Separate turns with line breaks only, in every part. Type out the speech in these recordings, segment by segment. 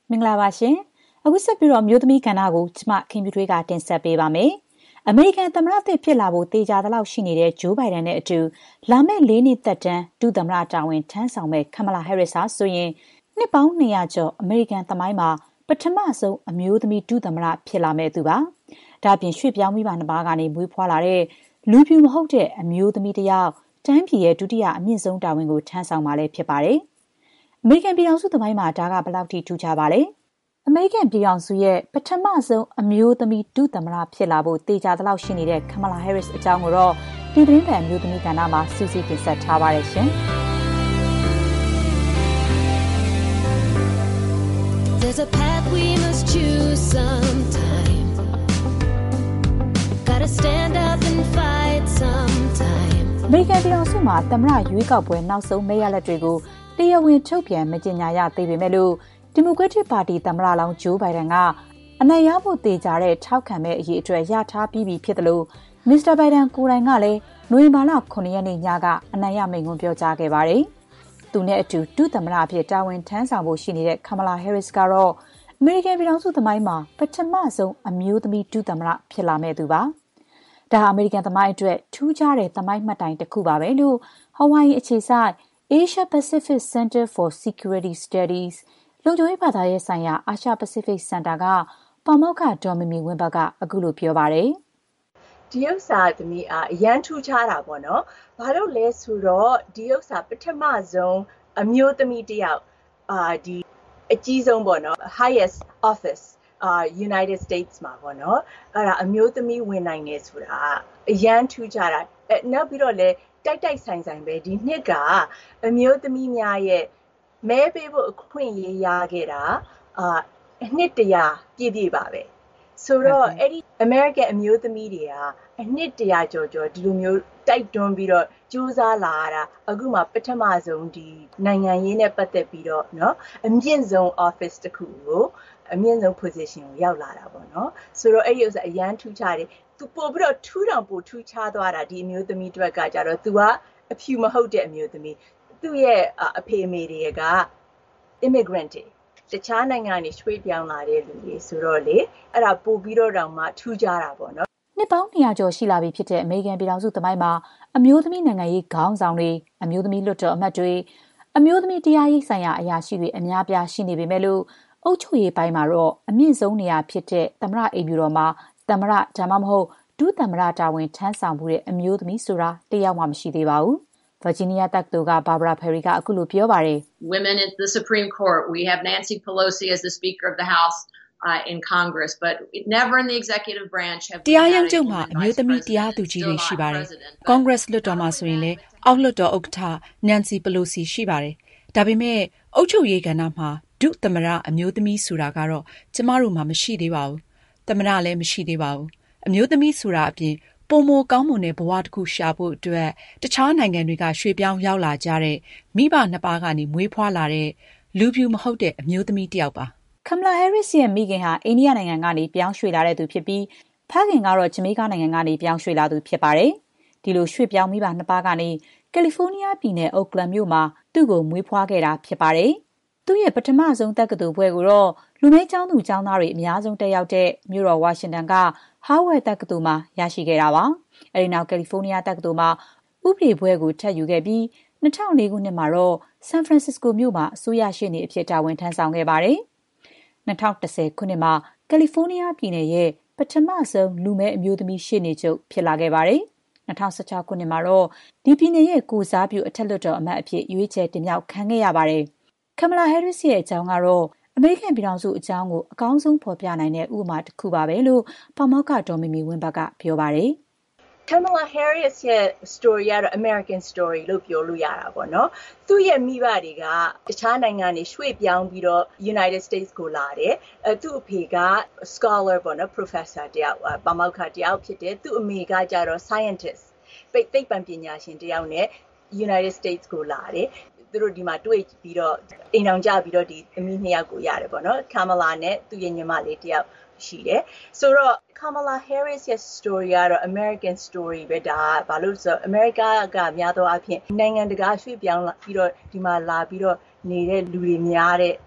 မင်္ဂလာပါရှင်အခုဆက်ပြီးတော့မျိုးသမီးကဏ္ဍကိုကျမခင်ဗျူထွေးကတင်ဆက်ပေးပါမယ်အမေရိကန်သမ္မတသစ်ဖြစ်လာဖို့တေချာသလောက်ရှိနေတဲ့ဂျိုးဘိုင်ဒန်နဲ့အတူလာမယ့်၄နှစ်သက်တမ်းဒုသမ္မတတာဝန်ထမ်းဆောင်မဲ့ကမလာဟဲရစ်ဟာဆိုရင်နှစ်ပေါင်း200ကျော်အမေရိကန်သမိုင်းမှာပထမဆုံးအမျိုးသမီးဒုသမ္မတဖြစ်လာမဲ့သူပါဒါအပြင်ရွှေ့ပြောင်းမိဘနှစ်ပါးကနေမွေးဖွားလာတဲ့လူပြူမဟုတ်တဲ့အမျိုးသမီးတစ်ယောက်တိုင်းပြည်ရဲ့ဒုတိယအမြင့်ဆုံးတာဝန်ကိုထမ်းဆောင်မှာလည်းဖြစ်ပါတယ်အမေရိကန်ပြည်ထောင်စုသမိုင်းမှာဒါကဘယ်လောက်ထိထူးခြားပါလဲအမေရိကန်ပြည်ထောင်စုရဲ့ပထမဆုံးအမျိုးသမီးဒုသမ္မတဖြစ်လာဖို့တေချာသလောက်ရှိနေတဲ့ကမလာဟဲရစ်အကြောင်းကိုတော့ဒီသတင်းပန်အမျိုးသမီးကဏ္ဍမှာစူးစီးတင်ဆက်ထားပါတယ်ရှင်။
There's a path we must choose sometime. Gotta stand up and fight sometime.
အမေရိကန်ပြည်ထောင်စုမှာသမ္မတရွေးကောက်ပွဲနောက်ဆုံးမဲရလဒ်တွေကိုတရားဝင်ထုတ်ပြန်မကြေညာရသေးပေမဲ့လို့ဒီမိုကရက်တစ်ပါတီသမ္မတလောင်းဂျိုးဘိုင်ဒန်ကအနိုင်ရဖို့တေချာတဲ့ထောက်ခံမဲ့အရေးအတွက်ရထားပြီးပြီဖြစ်တယ်လို့မစ္စတာဘိုင်ဒန်ကိုယ်တိုင်ကလည်းနိုဝင်ဘာလ9ရက်နေ့ညကအနိုင်ရမိန့်ခွန်းပြောကြားခဲ့ပါတယ်။သူနဲ့အတူဒုသမ္မတအဖြစ်တာဝန်ထမ်းဆောင်ဖို့ရှိနေတဲ့ကမလာဟဲရစ်ကတော့အမေရိကန်ပြည်ထောင်စုသမိုင်းမှာပထမဆုံးအမျိုးသမီးဒုသမ္မတဖြစ်လာမဲ့သူပါ။ဒါဟာအမေရိကန်သမိုင်းအတွက်ထူးခြားတဲ့သမိုင်းမှတ်တိုင်တစ်ခုပါပဲလို့ဟဝိုင်အခြေစိုက် Asia Pacific Center for Security Studiesလုံခြုံရေးဘာသာရေးဆိုင်ရာအာရှပစိဖိတ်စင်တာကပါမောက္ခဒေါ်မီမီဝင်းဘတ်ကအခုလိုပြောပါတယ်
။ဒီဥစ္စာသမီးအရန်ထူးခြားတာပေါ့နော်။ဘာလို့လဲဆိုတော့ဒီဥစ္စာပထမဆုံးအမျိုးသမီးတစ်ယောက်ဒီအကြီးဆုံးပေါ့နော် highest office United States မှာပေါ့နော်။အဲ့ဒါအမျိုးသမီးဝင်နိုင်နေဆိုတာအရန်ထူးခြားတာ။နောက်ပြီးတော့လေတိုက်ဆိုင်ပဲဒီနှစ်ကအမျိုးသမီးများရဲ့မဲပေးဖို့အခွင့်အရေးရခဲ့တာနှစ်တရာပြည့်ပါပဲဆိုတော့အဲ့ဒီ American အမျိုးသမီးတွေကအနှစ်တရာကျော်ဒီလိုမျိုးတိုက်တွန်းပြီးတော့ကြိုးစားလာရတာအခုမှပထမဆုံးဒီနိုင်ငံရေးနဲ့ပတ်သက်ပြီးတော့เนาะအမြင့်ဆုံး office တစ်ခုကိုအမြင့်ဆုံး position ကိုရောက်လာတာပေါ့เนาะဆိုတော့အဲ့ဒီဥစ္စာအရန်ထူးခြားတယ်သူပို့ပြီးတော့ထူးခြားသွားတာဒီအမျိုးသမီးတွေကြတော့သူကအဖြူမဟုတ်တဲ့အမျိုးသမီးသူ့ရဲ့အဖေအမေတွေက immigrant တွေတခြားနိုင်ငံကနေရွှေ့ပြောင်းလာတဲ့လူတွေဆိုတော့လေအဲ့ဒါပို့ပြီးတော့တောင်မှထူးခြားတာပေါ့နော်
နှစ်ပေါင်း200ကျော်ရှိလာပြီဖြစ်တဲ့အမေရိကန်ပြည်ထောင်စုသမိုင်းမှာအမျိုးသမီးနိုင်ငံရေးခေါင်းဆောင်တွေအမျိုးသမီးလွှတ်တော်အမတ်တွေအမျိုးသမီးတရားရေးဆိုင်ရာအရာရှိတွေအများပြားရှိနေပေမဲ့လို့အုပ်ချုပ်ရေးပိုင်းမှာတော့အမြင့်ဆုံးနေရာဖြစ်တဲ့သမ္မတအိမ်ဖြူတော်မှာသမ္မတဒါမှမဟုတ်ဒုသမ္မတတာဝန်ထမ်းဆောင်မှုတဲ့အမျိုးသမီးဆိုတာတယောက်မှမရှိသေးပါဘူးVirginia တက္ကသိုလ်က Barbara Perry ကအခုလိုပြောပါတယ်
Women at the Supreme Court. We have Nancy Pelosi as the Speaker of the House in Congress, but never in the executive branch have
တရားရုံးချုပ်မှာအမျိုးသမီးတရားသူကြီးတွေရှိပါတယ်။ Congress လွှတ်တော်မှာဆိုရင်လည်းအောက်လွှတ်တော်ဥက္ကဋ္ဌ Nancy Pelosi ရှိပါတယ်။ဒါပေမဲ့အုပ်ချုပ်ရေးကဏ္ဍမှာဒုသမ္မတအမျိုးသမီးဆိုတာကတော့ကျမတို့မှာမရှိသေးပါဘူး။သမ္မတလည်းမရှိသေးပါဘူး။အမျိုးသမီးဆိုတာအပြင်ပိုမိုကောင်းမွန်တဲ့ဘဝတစ်ခုရှာဖို့အတွက်တခြားနိုင်ငံတွေကရွှေ့ပြောင်းရောက်လာကြတဲ့မိဘနှစ်ပါးကနေမွေးဖွားလာတဲ့လူပြူမဟုတ်တဲ့အမျိုးသမီးတစ်ယောက်ပါ
ကမလာဟဲရစ်ရဲ့မိခင်ဟာအိန္ဒိယနိုင်ငံကနေပြောင်းရွှေ့လာတဲ့သူဖြစ်ပြီးဖခင်ကတော့ဂျမေကာနိုင်ငံကနေပြောင်းရွှေ့လာသူဖြစ်ပါတယ်ဒီလိုရွှေ့ပြောင်းမိဘနှစ်ပါးကနေကယ်လီဖိုးနီးယားပြည်နယ်အိုကလန်မြို့မှာသူ့ကိုမွေးဖွားခဲ့တာဖြစ်ပါတယ်သူ့ရဲ့ပထမဆုံးတက္ကသိုလ်ဘွဲ့ကိုတော့လူမဲကျောင်းသူကျောင်းသားတွေအများဆုံးတက်ရောက်တဲ့မြို့တော်ဝါရှင်တန်ကဟားဝယ်တက္ကသိုလ်မှာရရှိခဲ့တာပါအဲဒီနောက်ကယ်လီဖိုးနီးယားတက္ကသိုလ်မှာဥပဒေဘွဲ့ကိုထပ်ယူခဲ့ပြီး2004ခုနှစ်မှာတော့ဆန်ဖရန်စစ္စကိုမြို့မှာအစိုးရရှေ့နေအဖြစ်တာဝန်ထမ်းဆောင်ခဲ့ပါတယ်2010ခုနှစ်မှာကယ်လီဖိုးနီးယားပြည်နယ်ရဲ့ပထမဆုံးလူမဲအမျိုးသမီးရှေ့နေချုပ်ဖြစ်လာခဲ့ပါတယ်2016ခုနှစ်မှာတော့ဒီပြည်နယ်ရဲ့ကိုစားပြုအထက်လွှတ်တော်အမတ်အဖြစ်ရွေးချယ်တင်မြှောက်ခံခဲ့ရပါတယ်ကမလာဟဲရစ်ရဲ့အကြောင်းကတော့အမေရိကန်ပြည်ထောင်စုအကြောင်းကိုအကောင်းဆုံးဖော်ပြနိုင်တဲ့ဥပမာတစ်ခုပါပဲလို့ပါမောက္ခဒေါ်မီမီဝင်းဘတ်ကပြောပါတယ်
Kamala Harris ရဲ့ story ကတော့ American story လို့ပြောလို့ရတာပေါ့နော်။သူ့ရဲ့မိဘတွေကတခြားနိုင်ငံတွေရွှေ့ပြောင်းပြီးတော့ United States ကိုလာတယ်။သူ့အဖေက scholar ပေါ့နော် professor တယောက်ပါမောက္ခတယောက်ဖြစ်တယ်။သူ့အမေကကျတော့ scientist သိပ္ပံပညာရှင်တယောက်နဲ့ United States ကိုလာတယ်။သူတို့ဒီမှာတွေ့ပြီးတော့အိမ်အောင်ကြပြီးတော့ဒီအမိနှစ်ယောက်ကိုရတယ်ပေါ့နော် Kamala နဲ့သူ့ရဲ့ညီမလေးတယောက်ရှိတယ်ဆိုတော့ Kamala Harris ရဲ့ story ကတော့ American story ပဲဒါဘာလို့ဆို America ကများသောအားဖြင့်နိုင်ငံတကာရွှေ့ပြောင်းလာပြီးတော့ဒီမှာလာပြီးတော့နေတဲ့လူတွေများတဲ့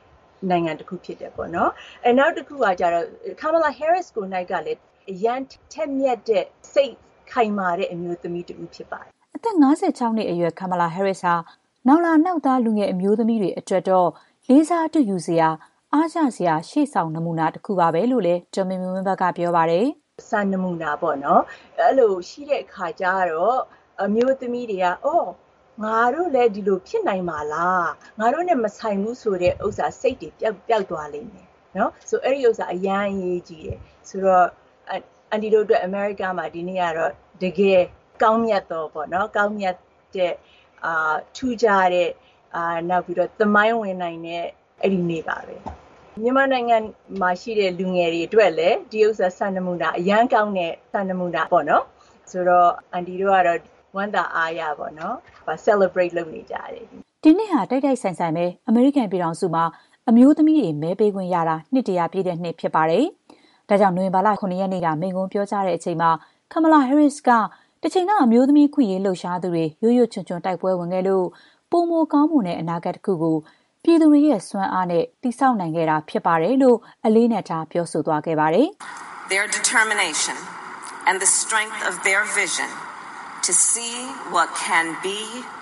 နိုင်ငံတစ်ခုဖြစ်တယ်ပေါ့နော်။နောက်တစ်ခုကကြတော့ Kamala Harris ကိုနိုင်ကလည်းအရန်ထက်မြက်တဲ့စိတ်ခိုင်မာတဲ့အမျိုးသမီးတစ်ဦးဖြစ်ပါတယ်
။အသက်56နှစ်အရွယ် Kamala Harris ဟာနောက်လာနောက်သားလူငယ်အမျိုးသမီးတွေအတွက်တော့လေးစားတူယူစရာအားကျစရာရှေ့ဆောင်နမူနာတစ်ခုပါပဲလို့လည်းဒေါ်မီမီဝင်းဘတ်ကပြောပါတယ်
။စံနမူနာပေါ့နော်။အဲ့လိုရှိတဲ့အခါကျတော့အမျိုးသမီးတွေကငါတို့လည်းဒီလိုဖြစ်နိုင်ပါလား။ငါတို့နဲ့မဆိုင်ဘူးဆိုတဲ့ဥစ္စာစိတ်တွေပျောက်သွားလိမ့်မယ်နော်။ဆိုအဲ့ဒီဥစ္စာအရန်ရေးကြည့်တယ်။ဆိုတော့အန်တီတို့အတွက်အမေရိကမှာဒီနေ့ကတော့တကယ်ကောင်းမြတ်တော့ပေါ့နော်။ကောင်းမြတ်တဲ့ထူးခြားတဲ့နောက်ပြီးတော့သမိုင်းဝင်နိုင်တဲ့အဲ့ဒီနေ့ပါပဲမြန်မာနိုင်ငံမှာရှိတဲ့လူငယ်တွေအတွက်လည်းဒီဥစ္စာစံနမူနာအရန်ကောင်းတဲ့စံနမူနာပေါ့နော်ဆိုတော့အန်တီတို့ကတော့ဝမ်းသာအားရပေါ့နော်celebrate လုပ်နေကြတယ်
ဒီနေ့ဟာတိုက်တိုက်ဆိုင်ဆိုင်ပဲအမေရိကန်ပြည်ထောင်စုမှာအမျိုးသမီးတွေမဲပေးခွင့်ရတာနှစ်တရာပြည့်တဲ့နှစ်ဖြစ်ပါတယ်ဒါကြောင့်နိုဝင်ဘာလ9ရက်နေ့ကမိန့်ခွန်းပြောကြားတဲ့အချိန်မှာ Kamala Harris ကတချိန်ကအမျိုးသမီးခွင့်ရေးလှုပ်ရှားသူတွေရွချွန်တိုက်ပွဲဝင်ခဲ့လို့ပိုမိုကောင်းမွန်တဲ့အနာဂတ်တစ်ခုကိုပြည်သူတွေရဲ့စွမ်းအားနဲ့တည်ဆောက်နိုင်ခဲ့တာဖြစ်ပါတယ်လို့အလေးနက်ထားပြောဆိုသွားခဲ့ပါတယ်
။ Their determination and the strength of their vision to see what can be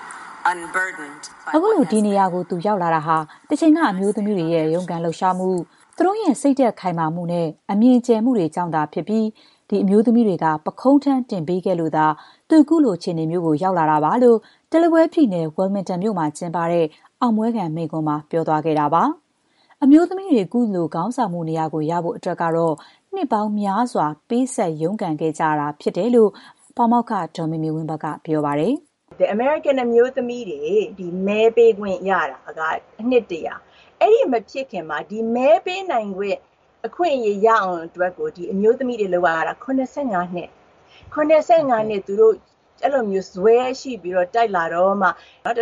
unburdened
အခုလိုဒီနေရာကိုသူရောက်လာတာဟာတချိန်ကအမျိုးသမီးတွေရဲ့ရုန်းကန်လှုပ်ရှားမှုသူတို့ရဲ့စိတ်သက်ခိုင်မာမှုနဲ့အမြင်ကျယ်မှုတွေကြောင့်သာဖြစ်ပြီးဒီအမျိုးသမီးတွေကပခုံးထမ်းတင်ပေးခဲ့လို့သာသူခုလိုခြေနေမျိုးကိုရောက်လာတာပါလို့တယ်လီဝဲပြည်နယ်ဝယ်မင်တန်မြို့မှာကျင်းပတဲ့အောင်ပွဲခံမိန့်ခွန်းမှာပြောသွားခဲ့တာပါအမျိုးသမီးတွေခုလိုခေါင်းဆောင်မှုနေရာကိုရဖို့အတွက်ကတော့နှစ်ပေါင်းများစွာပေးဆက်ရုန်းကန်ခဲ့ကြတာဖြစ်တယ်လို့ပါမောက္ခဒေါ်မီမီဝင်းဘတ်ကပြောပါတယ်
The American အမျိုးသမီးတွေဒီမဲပေးခွင့်ရတာကအနှစ်တရာအဲ့ဒီမဖြစ်ခင်မှာဒီမဲပေးနိုင်ခွင့်အခွင့်အရေးရအောင်အတွက်ကိုဒီအမျိုးသမီးတွေလောက်ရတာ85နှစ်သူတို့အဲ့လိုမျိုးဇွဲရှိပြီးတော့တိုက်လာတော့မှ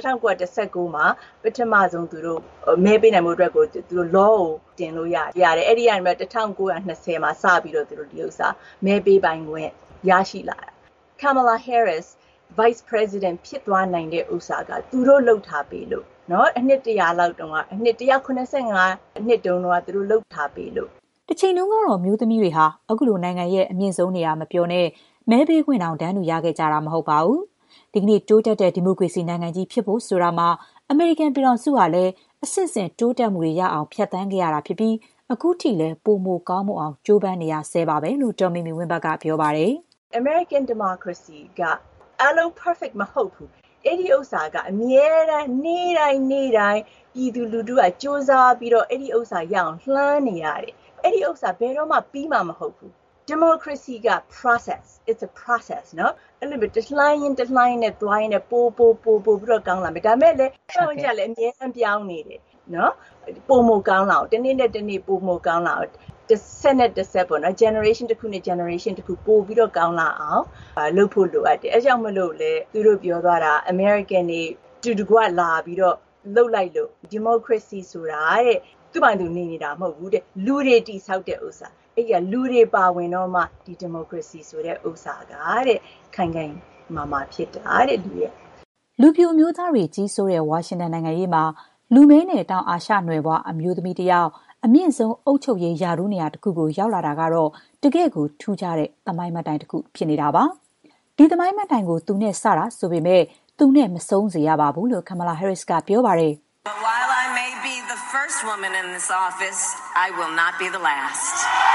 1919မှာပထမဆုံးသူတို့မဲပေးနိုင်မှုအတွက်ကိုသူတို့ law ကိုတင်လို့ရတယ်အဲ့ဒီကနေမှ1920မှာစပြီးတော့သူတို့ဒီဥစ္စာမဲပေးပိုင်ခွင့်ရရှိလာတာ Kamala Harris Vice President ဖြစ်သွားနိုင်တဲ့ဥစ္စာကသူတို့လှုပ်ထားပေးလို့เนาะအနှစ်100လောက်တုန်းကအနှစ်185နှစ်တုန်းကသူတို့လှုပ်ထားပေးလို့
တစ်ချိန်လုံးကတော့မျိုးသမီးတွေဟာအခုလိုနိုင်ငံရဲ့အမြင့်ဆုံးနေရာမပြောနဲ့မဲပေးခွင့်တောင်တန်းတူရခဲ့ကြတာမဟုတ်ပါဘူးဒီကနေ့တိုးတက်တဲ့ဒီမိုကရေစီနိုင်ငံကြီးဖြစ်ဖို့ဆိုတာမှာအမေရိကန်ပြည်ထောင်စုကလည်းအစစ်အစင်တိုးတက်မှုတွေရအောင်ဖြတ်သန်းခဲ့ရတာဖြစ်ပြီးအခုထိလည်းပိုမိုကောင်းမွန်အောင်ကြိုးပမ်းနေရဆဲပါပဲလို့ဒေါ်မီမီဝင်းဘတ်ကပြောပါတယ်
American democracy ကအလုံး perfect မဟုတ်ဘူးအဲ့ဒီဥစ္စာကအမြဲတမ်းနေ့တိုင်းပြည်သူလူထုကစ조사ပြီးတော့အဲ့ဒီဥစ္စာရအောင်လှမ်းနေရတယ်အဲ့ဒီဥစ္စာဘယ်တော့မှပြီးမှာမဟုတ်ဘူး democracy က process it's a process နော်အဲ့လိုပဲတလှိုင်းနဲ့သွားရင်ပိုပြီးတော့ကောင်းလာမယ်ဒါမဲ့လည်းပြောင်းကြလည်းအမြဲတမ်းပြောင်းနေတယ်နော်ပိုမိုကောင်းလာအောင်တနေ့နဲ့တနေ့ပိုမိုကောင်းလာအောင်တစ်ဆက်ပေါ့နော် generation တစ်ခုနဲ့ generation တစ်ခုပို့ပြီးတော့ကောင်းလာအောင်လုပ်ဖို့လိုအပ်တယ်အဲကြောင့်မလို့လေသူတို့ပြောသွားတာ American တွေတူတကွလာပြီးတော့လှုပ်လိုက်လို့ democracy ဆိုတာတဲ့သူ့ဘာသူနေနေတာမဟုတ်ဘူးတဲ့လူတွေတိဆောက်တဲ့ဥစ္စာအဲ့ကလူတွေပါဝင်တော့မှဒီ democracy ဆိုတဲ့ဥစ္စာကတဲ့ခိုင်မာဖြစ်တာတဲ့လူရဲ့
လူပြိုမျိုးသားတွေကြီးစိုးတဲ့ဝါရှင်တန်နိုင်ငံရေးမှာလူမဲနဲ့တောင်အာရှနယ်ဘွားအမျိုးသမီးတယောက်အမြင့်ဆုံးအုပ်ချုပ်ရေးယာရုနေရာတစ်ခုကိုရောက်လာတာကတော့တကယ့်ကိုထူးခြားတဲ့သမိုင်းမှတ်တိုင်တစ်ခုဖြစ်နေတာပါဒီသမိုင်းမှတ်တိုင်ကိုသူနဲ့စတာဆိုပေမဲ့သူနဲ့မဆုံးစေရပါဘူးလို့ Kamala Harris ကပြောပါတယ်
While I may be the first woman in this office, I will not be the last.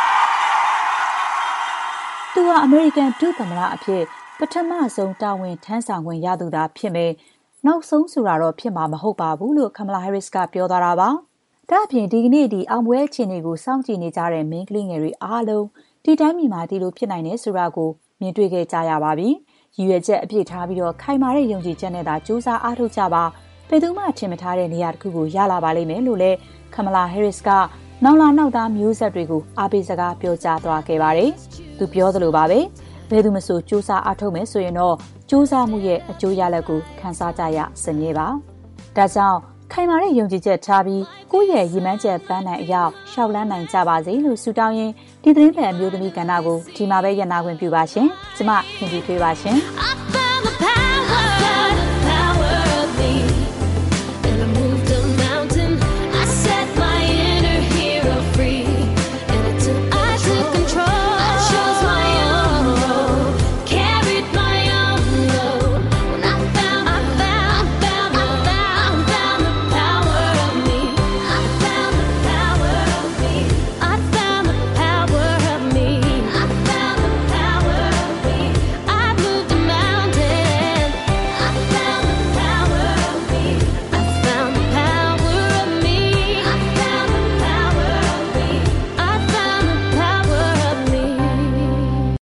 သူဟာအမေရိကန်ဒုသမ္မတအဖြစ်ပထမဆုံးတာဝန်ထမ်းဆောင်ခွင့်ရသူသာဖြစ်မယ်နောက်ဆုံးဆိုတာတော့ဖြစ်မှာမဟုတ်ပါဘူးလို့ Kamala Harris ကပြောသွားတာပါဒါ့အပြင်ဒီကနေ့ဒီအောင်ပွဲအခြေအနေကိုစောင့်ကြည့်နေကြတဲ့မင်းကလေးငယ်တွေအားလုံးဒီတိုင်းပြည်မှာဒီလိုဖြစ်နိုင်တယ်ဆိုတာကိုမြင်တွေ့ခဲ့ကြရပါပြီ။ရည်ရွယ်ချက်အပြည့်ထားပြီးတော့ခိုင်မာတဲ့ယုံကြည်ချက်နဲ့သာစူးစမ်းအားထုတ်ကြပါဘယ်သူမှထင်မထားတဲ့နေရာတစ်ခုကိုရလာပါလိမ့်မယ်လို့လည်း Kamala Harris ကနောက်လာနောက်သားမျိုးဆက်တွေကိုအားပေးစကားပြောကြားသွားခဲ့ပါတယ်။သူပြောသလိုပါပဲဘယ်သူမှစူးစမ်းအားထုတ်မယ်ဆိုရင်တော့စူးစမ်းမှုရဲ့အကျိုးရလဒ်ကိုခံစားကြရစမြဲပါ။ဒါကြောင့်ခိုင်မာတဲ့ယုံကြည်ချက်ထားပြီးကိုယ့်ရဲ့ရည်မှန်းချက်ပန်းနိုင်အရောက်ရှောက်လန်းနိုင်ကြပါစေလို့ဆုတောင်းရင်းဒီသတင်းပတ်အမျိုးသမီးကဏ္ဍကိုဒီမှာပဲရပ်နာခွင့်ပြုပါရှင်။ကျမခင်ဗျေးထွေးပါရှင်။